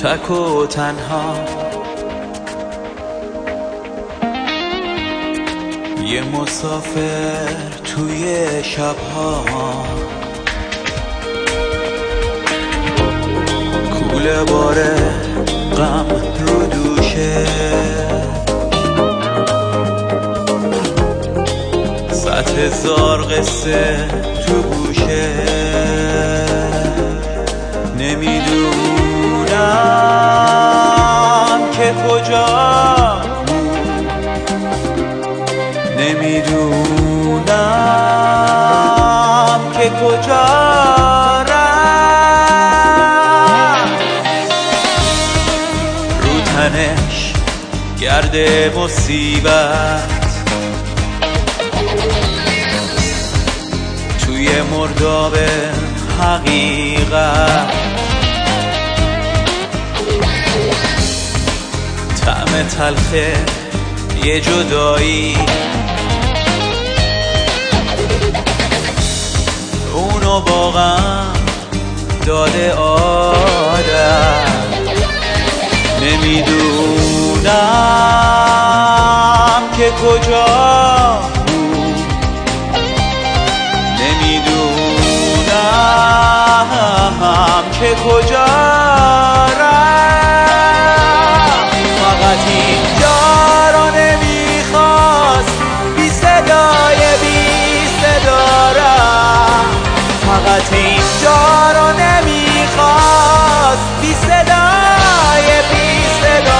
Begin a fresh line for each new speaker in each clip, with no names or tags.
تک و تنها، یه مسافر توی شبها، کوله باره غم رو دوشه، صد هزار قصه تو گوشه. نمیدونم که کجا، نمیدونم که کجا رفت، رو تنش گرد مصیبت، توی مرداب حقیقت، طعم تلخه یه جدایی، اونو واقعا داده آدم. نمیدونم که کجا بود، نمیدونم که کجا رفت، فقط اینجا رو نمیخواست بی صدای بی صدا رفت، فقط اینجا رو نمیخواست بی صدای بی صدا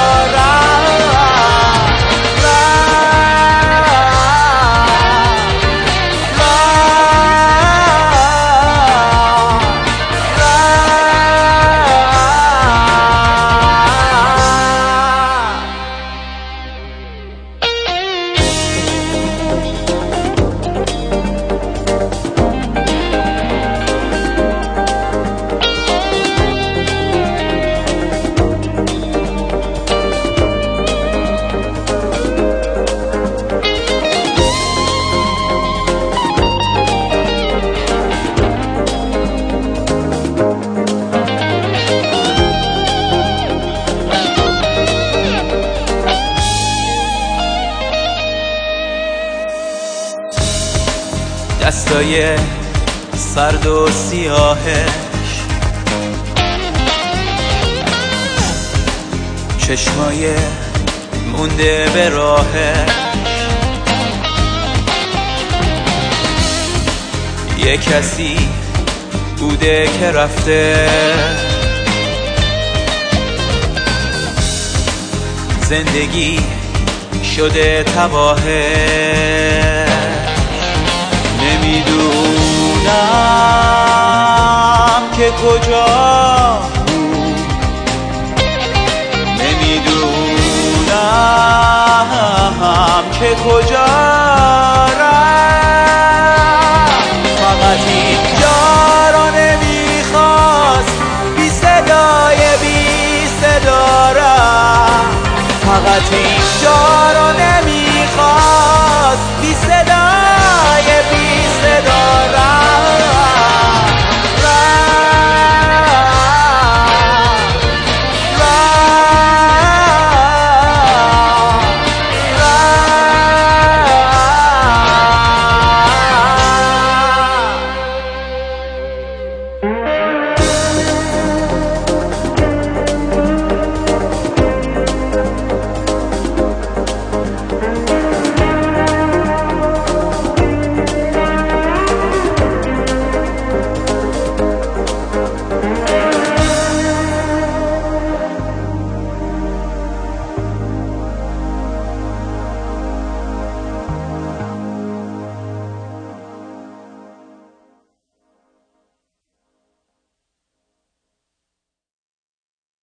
دستای سرد و سیاهش، چشمای مونده به راهش، یه کسی بوده که رفته، زندگی شده تباهه. نمیدونم که کجا بود، نمیدونم که کجا رفت، فقط اینجا رو نمیخواست بی صدای بی صدا رفت، فقط اینجا